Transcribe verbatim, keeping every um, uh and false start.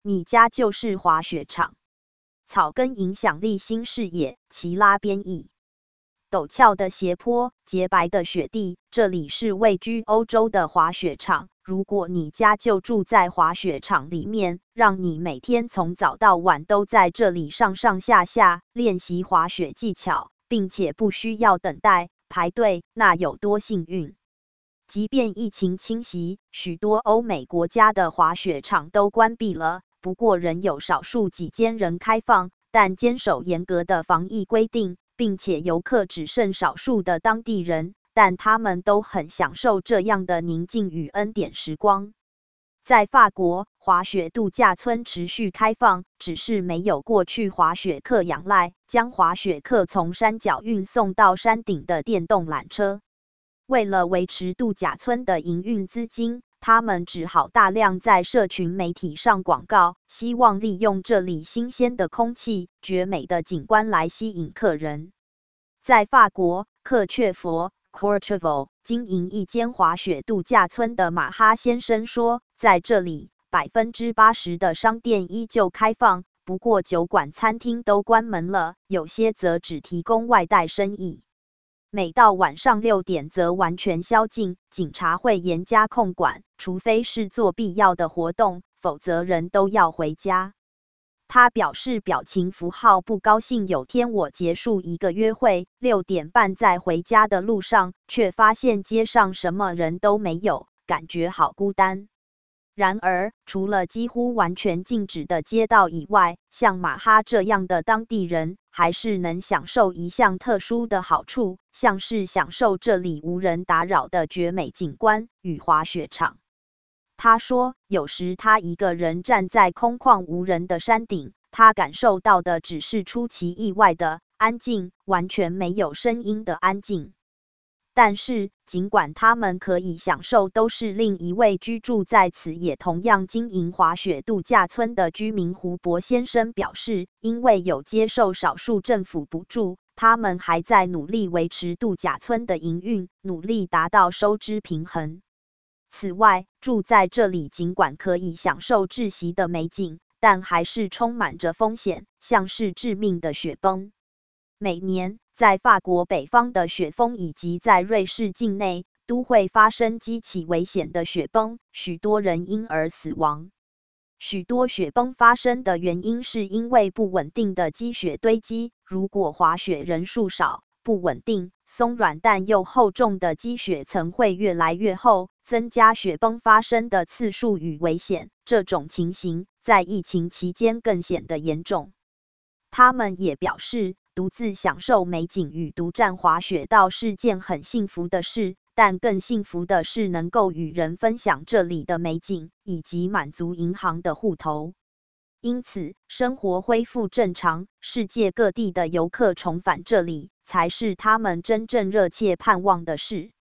你家就是滑雪场。草根影响力新视野，齐拉编译。陡峭的斜坡，洁白的雪地，这里是位居欧洲的滑雪场。如果你家就住在滑雪场里面，让你每天从早到晚都在这里上上下下练习滑雪技巧，并且不需要等待排队，那有多幸运？即便疫情侵袭，许多欧美国家的滑雪场都关闭了，不过仍有少数几间仍开放，但坚守严格的防疫规定，并且游客只剩少数的当地人，但他们都很享受这样的宁静与恩典时光。在法国，滑雪度假村持续开放，只是没有过去滑雪客仰赖将滑雪客从山脚运送到山顶的电动缆车。为了维持度假村的营运资金，他们只好大量在社群媒体上广告，希望利用这里新鲜的空气、绝美的景观来吸引客人。在法国克雀佛 （Courchevel） 经营一间滑雪度假村的马哈先生说，在这里 百分之八十 的商店依旧开放，不过酒馆、餐厅都关门了，有些则只提供外带生意。每到晚上六点则完全宵禁，警察会严加控管，除非是做必要的活动，否则人都要回家。他表示表情符号不高兴。有天我结束一个约会，六点半在回家的路上，却发现街上什么人都没有，感觉好孤单。然而，除了几乎完全静止的街道以外，像马哈这样的当地人还是能享受一项特殊的好处，像是享受这里无人打扰的绝美景观与滑雪场。他说，有时他一个人站在空旷无人的山顶，他感受到的只是出其意外的安静，完全没有声音的安静。但是，尽管他们可以享受，都是另一位居住在此也同样经营滑雪度假村的居民胡博先生表示，因为有接受少数政府补助，他们还在努力维持度假村的营运，努力达到收支平衡。此外，住在这里尽管可以享受窒息的美景，但还是充满着风险，像是致命的雪崩。每年，在法国北方的雪峰以及在瑞士境内，都会发生极其危险的雪崩，许多人因而死亡。许多雪崩发生的原因是因为不稳定的积雪堆积，如果滑雪人数少、不稳定、松软但又厚重的积雪层会越来越厚，增加雪崩发生的次数与危险。这种情形在疫情期间更显得严重。他们也表示，独自享受美景与独占滑雪道是件很幸福的事，但更幸福的是能够与人分享这里的美景，以及满足银行的户头。因此，生活恢复正常，世界各地的游客重返这里，才是他们真正热切盼望的事。